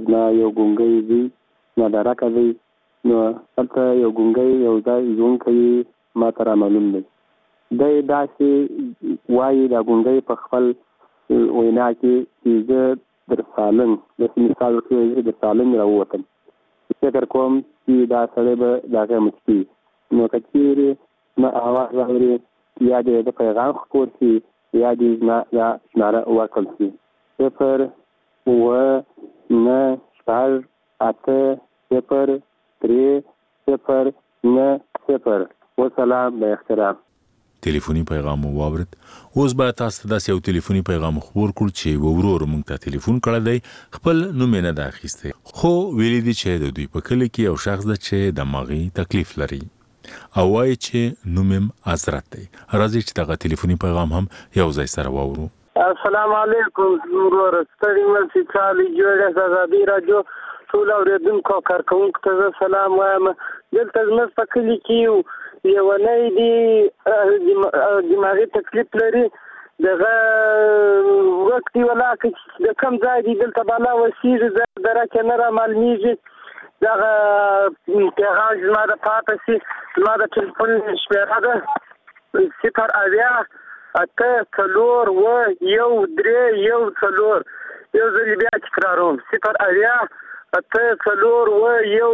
زما یو ګونګی دی نادارکه دی نو هلته یو ګونګی یو ځای ژوند کوي ما ته رامعلوم دی. دی داسې وایي دا ګونګی په خپل وینا کې چې زه در سالنګ داسې مثال ورکوي زه در سالنګ راووتم. فکر کوم چې دا سړی به د هغې مچکي نو که چیرې زما اواز واوري یا دې د پیغام خپور شي یا دې زما دا شماره ورکړل شي 0 9 4 8 0 3 0 9 0. والسلام با احترام. تلیفوني پیغام واورید. اوس به تاسو ته داسې یو تلیفوني پیغام خبر کړو چې ورور موږ ته تلیفون کړی دی خپل نوم یې نه دی اخیستی خو ویلي دي چې د دوی په کلي کې یو شخص ده چې دماغي تکلیف لري او وایي چې نوم یې حضرت دی. راځئ چې دغه تلیفوني پیغام هم یو ځای سره واورو. السلام علیکم ورور ستړي مل چې چالي جوړه ازادي راډیو ټول اوریدونکو کارکونکو ته سلام وایم. دلته زموږ په کلي کې یو نه دی دماغي تکلیف لري دغه وخت ولا چې د کم ځای دی دلته بالا وسیږي درکه نه را معلومیږي دغه پیغام زما د پاتې سي زما د ټلیفون شمیره ده 0 اویا اته څلور و یو درې یو څلور یو ځل بیا تکراروم 0 اویا اته څلور و یو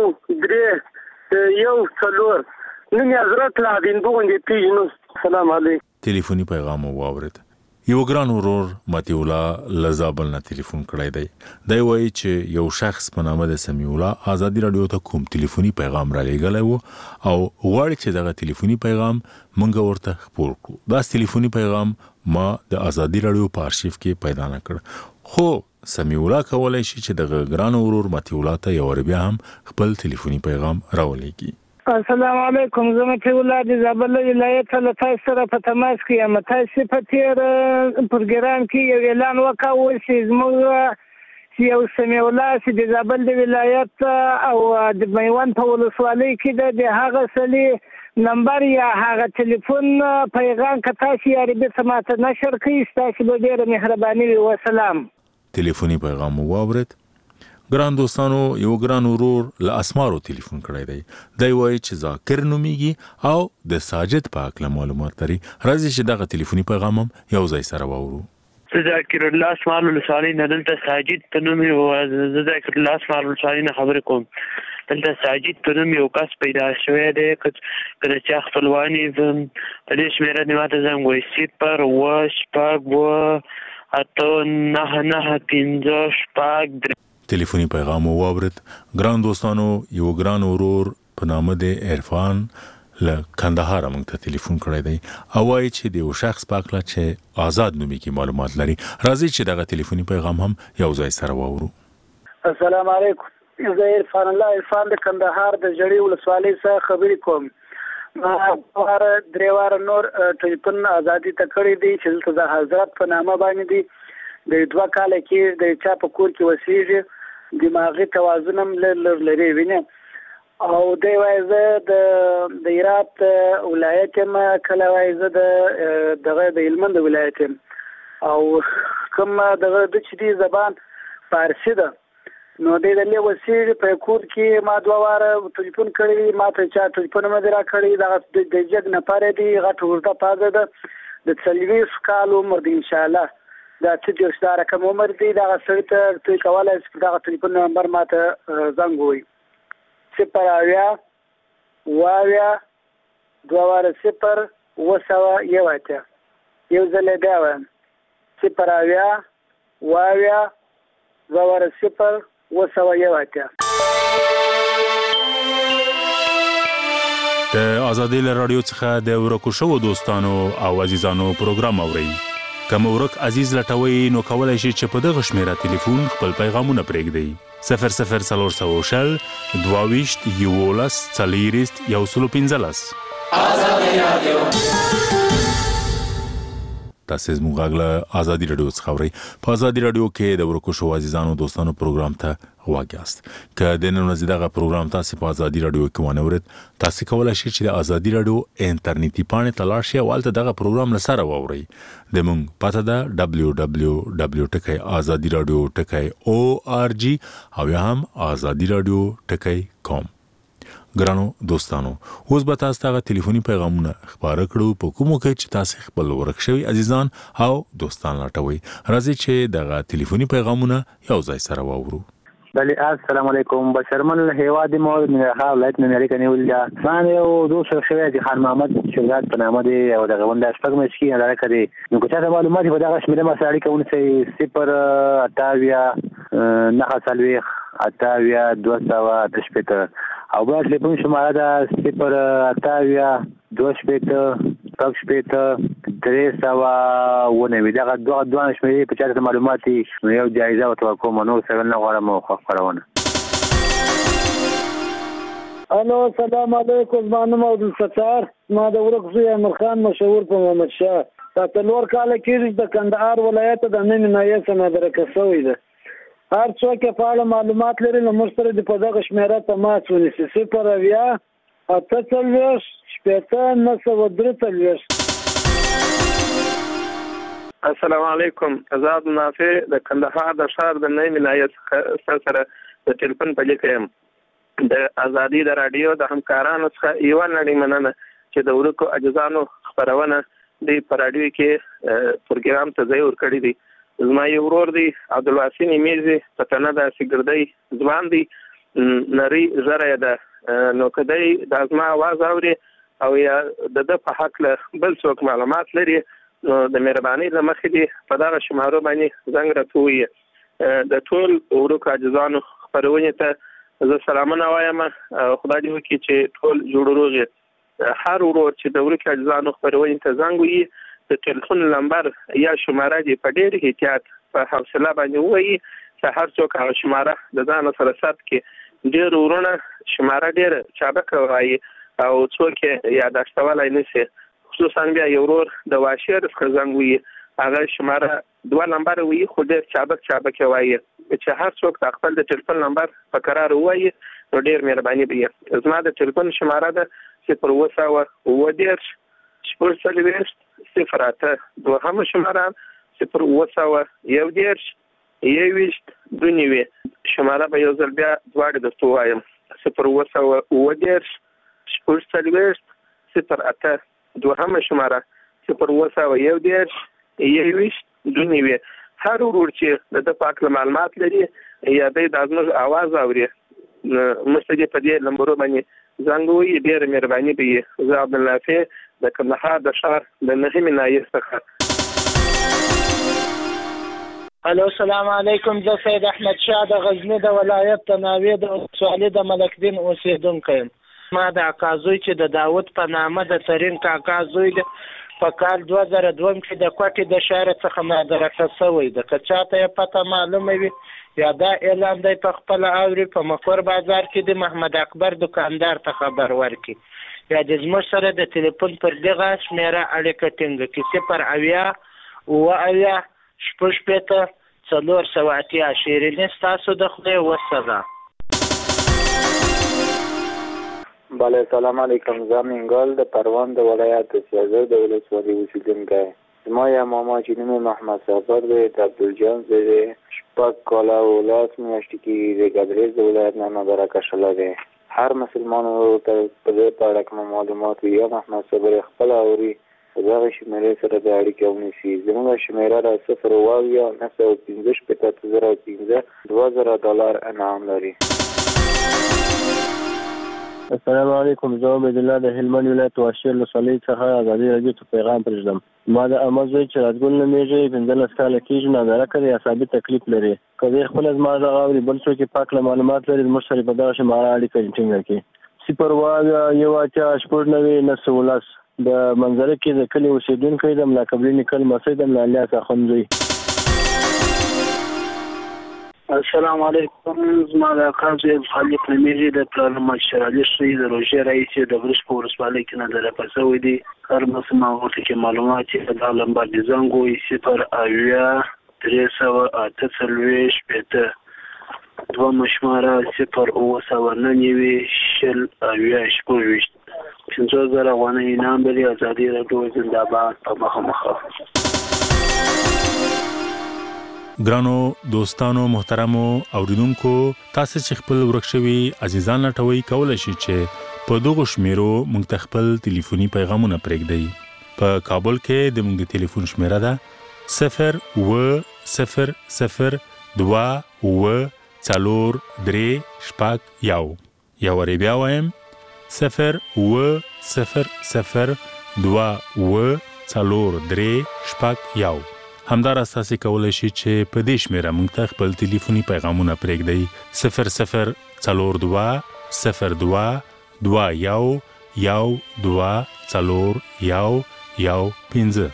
درې یو څلور. نن حضرت لادین بوندې پیژنو. سلام علیکم. تلیفوني پیغام واورید. یو ګران ورور ماتی الله لزابل نه تلیفون کړی دی. دی وایي چې یو شخص په نامه د سمیع الله ازادي راډیو ته کوم تلیفوني پیغام را لېږلی و او غواړي چې دغه تلیفوني پیغام موږ ورته خپور کړو. دا تلیفوني پیغام ما د ازادي راډیو په آرشیف کې پیدا نه کړ خو سمیع الله کولی شي چې دغه ګران ورور ماتی الله ته یو بیا هم خپل تلیفوني پیغام راولېږي. السلام علیکم. زه متي الله د زابل ولایت له تاسو سره په تماس کې یم. تاسو په تیر پروګرام کې یو اعلان وکاو چې زموږ یو سمیع الله چې د زابل د ولایت او د میوند په ولسوالۍ کې د هغه سړي نمبر یا هغه ټلیفون پیغام که تاسو یې عربي سماعت نشر کړئ تاسو به ډېره مهرباني وي. وسلام. تلیفوني پیغام واورید. ګران دوستانو یو ګران ورور له اسمارو تلیفون کړی دی. دی وایي چې ذاکر نومیږي او د ساجد په هکله معلومات لري. راځئ چې دغه تلیفوني پیغام هم یو ځای سره واورو. زه ذاکر الله اسمار ولسوالۍ نه دلته ساجد ته نوم زه ذاکر الله اسمار ولسوالۍ نه خبرې کوم. دلته ساجد ته نوم یو کس پیدا شوی دی که د چا خپلواني په دې شمېره دې ماته زنګ وایي 0 شپږ اته نهه نهه پنځه شپږ درې. تلیفوني پیغام واورید. ګران دوستانو یو ګران ورور په نامه د عرفان له کندهار موږ ته تلیفون کړی دی او وایي چې د یو شخص په هکله چې آزاد نومیږي معلومات لري. راځئ چې دغه تلیفوني پیغام هم یو ځای سره واورو. السلام علیکم. زه عرفان الله عرفان د کندهار د جړې ولسوالۍ څخه خبرې کوم. ما درې واره نور ټلیفون ازادي ته کړی دی چې دلته د حضرت په نامه باندې دی. د 2 کاله کې د چا په کور کې وسیږي دماغي توازن هم لري ویني او دی وایي زه د هرات ولایت یم کله وایي زه دغه د هلمند ولایت یم او کوم دغه د چې دی زبان فارسي ده نو دی د لې وسیږي په کور کې ما 2 واره ټلیفون کړی ما ته چا ټلیفون مې را کړی دغه د جګ نه پاره دی غټ ورته پازه ده د 40 کال عمر دی ان شاء الله دا چې د اشاره کوم عمر دی دا سړی ته کولای شي دا ټلیفون نمبر ماته زنګ وي 0 اویا وایا 2 واره 0 وسوا یو اته یو ځل بیا وایم 0 اویا وایا 2 واره 0 وسوا یو اته. د ازادي راډیو څخه د ورکو شوو دوستانو او عزیزانو پروګرام اورئ. کوم ورک عزیز لټوي نو کولای شي چې په دغه شمیره ټلیفون خپل پیغامونه پرېږدئ 00400 22 11 40 115. ازادي راډیو. تاسو زموږ غږ ازادي رادیو څخه اورئ. په ازادي رادیو کې د ورکوشو عزیزانو دوستانو پروګرام ته واګیاست. که د نن ورځې دغه پروګرام تاسو په ازادي رادیو کې ونه اورئ، تاسو کولای شئ چې د ازادي رادیو انټرنیټي پاڼې ته لاړ شئ او هلته دغه پروګرام لسره واورئ. د موږ پته ده www.azadiradio.org او یا هم azadiradio.com. ګرانو دوستانو، اوس به تاسو ته ټلیفوني پیغامونه خبره کړو په کومو کې چې تاسو خپل ورکشوي عزیزان او دوستان لټوي. راځي چې دغه ټلیفوني پیغامونه یو ځای سره واورو. بله السلام علیکم. بشرمن هیواد مو نه ولایت نه لري کني ولیا ځان یو دوست شوی د خان محمد شجاعت په نامه دی او دغه ونده شپږ مشکی نه راکړي. نو که تاسو معلومات په دغه شمیره مساړي کوي 0 نه خاصلوي 200 او بل ټلیفون شماره ده 0 200 دغه دوه شمیرې په چاته معلومات یو جایزه او توقع منو سره نه غواړم او خبرونه. الو السلام علیکم. زمانه عبد الستار ما د ورکزو امیر خان مشهور په محمد شاه تلور کال کې د کندهار ولایت د نن نایه سم درکه شوې ده. هر څوک په اړه معلومات لري نو مستری د په دغه شمیره ته مات ونیسي 0 السلام علیکم. آزاد نافع د کندهار د شهر د نیم ولایت سره د ټلیفون په لیکم د ازادي د رادیو د همکارانو څخه یو نړۍ مننه چې د ورکو اجزانو خبرونه د رادیو کې پروګرام ته ځای ورکړی دی. زما یو ورور دی عبدالواسین میزي پتنه د سګردۍ ځوان دی نری زره ده نو کدی د ازما आवाज اوري او یا د په حق له بل څوک معلومات لري نو د مهرباني لمخې دی په دغه شمارو باندې زنګ راټوي. د ټول ورکو اجزانو خبرونه ته زه سلامونه وایم. خدای دې وکړي چې ټول جوړ روغ. هر ورور چې د ورکو اجزانو خبرونه ته زنګ وي د ټلیفون نمبر یا شماره دی په ډېر احتیاط په حوصله باندې وایي چې هر څوک هغه شماره د ځان سره ثبت کړي. ډېر ورونه شماره ډېر چابکه وایي او څوک یاداشتولای نشي. خصوصا بیا یو ورور د واشر څخه زنګ وي هغه شماره 2 نمبر وي خو ډېر چابک وایي چې هر څوک خپل د ټلیفون نمبر په قرار وایي نو ډېر مهرباني به. زما د ټلیفون شماره ده 0 0 دوهم شماره 0 شماره به یو ځل بیا دواړه درته وایم 0 دوهم شماره 0 هر ورور چې د پاک معلومات لري یا د ازمز आवाज اوري مستدی په دې نمبر باندې زنګ وي ډېر مهرباني به. زه عبد النافع د کندهار د شهر د نهم نایه څخه. الو السلام علیکم. زه سید احمد شاه د غزنی د ولایت تناوی د سوالي د ملک دین اوسیدونکی یم. ما د اکازوی چې د داوود په نامه د ترین کاکازوی په کال 2002 کې د کوټې د شهر څخه مدرکه شوی د کچاته پته معلومه وي یا دا اعلان دی په خپل اوري په مخور بازار کې د محمد اکبر دکاندار ته خبر ورکړي یا د زموږ سره د ټلیفون پر دغه شمیره اړیکه ټینګه کړي 0 شیرینې ستاسو د خدای وسه. بله سلام علیکم. زه منګل د پروان د ولایت د سیازر د ولسوالۍ اوسیدونکی. زما یو ماما چې نوم محمد صابر دی د عبدالجان زوی دی. 6 کاله او 10 میاشتې کې د ګدریز د ولایت نه مبارکه شوی دی. هر مسلمان ورته په دې اړه کوم معلومات وي یا محمد صابر خپل اوري دغه شمیرې سره د اړیکې ونیسي. زموږ شمیره را 0 انعام لري. السلام علیکم. زه عبید الله د هلمند ولایت واشیر ولسوالۍ څخه ازادي رادیو ته پیغام پرېږدم. ما د امازوی چې راځګل نومیږي 15 کاله کېږي نادره کړی عصابي تکلیف لري. که زه خپل زما دغه اوري بل څوک پاک له معلومات لري زموږ سره په دغه شماره اړیکه ټینګه کړي 0 د منظره کې د کلی اوسیدونکی د ملا قبلي نکل مسجد د ملا الیاس اخوندزوی. السلام علیکم. زما د کازو خالق نمیری د پلان مشرالي شي د روژې رئیس د برش په ورسپالۍ کې نه درپسوي دي. هر مسما ورته کې معلومات چې د لمبر دي زنګو 0 پته دو مشماره 0 شل شپږ 50,000 افغانۍ انعام لري. ازادي راډیو زنده‌باد په مخه. ګرانو دوستانو محترمو اوریدونکو تاسو چې خپل ورکشوي عزیزان لټوي کولای شي چې په دغه شمیرو موږ خپل ټلیفوني پیغامونه پرېږدئ. په کابل کې د موږ ټلیفون شمیره ده 0-0-0-2-4-3-1 یا ورې بیا وایم 0-0-0-2-4-3-1 همدار اساسي کولای شي چې په دې شمیره موږ ته خپل ټلیفوني پیغامونه پرېږدئ 0-0-4-2-1-2-4-1-15.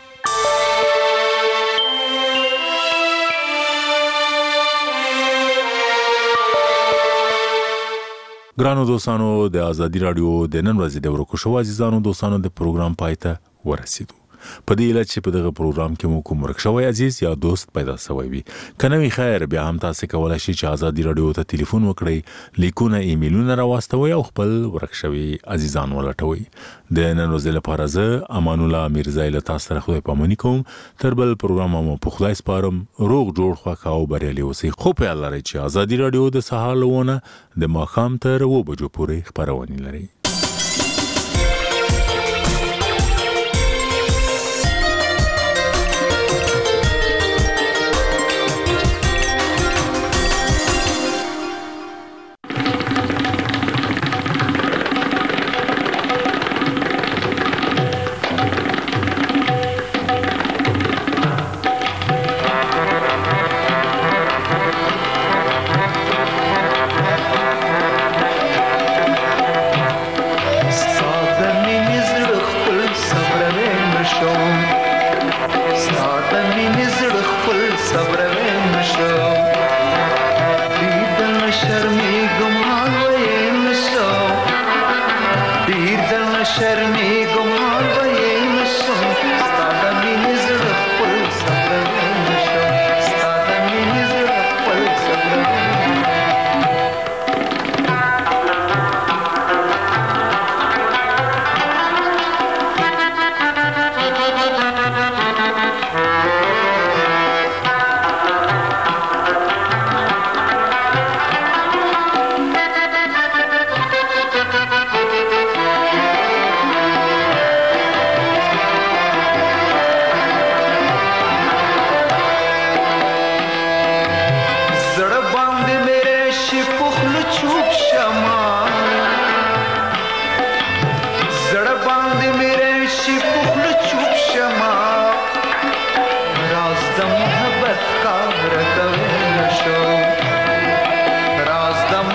ګرانو دوستانو د ازادي رادیو د نن ورځې د ورکو عزیزانو دوستانو د پروګرام پایته ورسېدو. په دې لچ په دغه پروګرام کې مو کوم ورکشوي عزیز یا دوست پیدا شوی وي کنه خیر بیا هم تاسو کولای شئ چې ازادي رادیو ته ټلیفون وکړئ لیکونه ایمیلونه راوستوي او خپل ورکشوي عزیزان ولټوي. د نن ورځې لپاره زه امان الله میرزا له تاسو سره خدای پامنی کوم. تر بل پروګرام مو په خدای سپارم. روغ جوړ خوښ او بریالي اوسئ. خو په الله لري چې ازادي رادیو د سهار لونه د ماښام تر 2 بجو پورې خبرونه لري.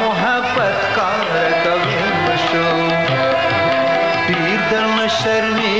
शर्मी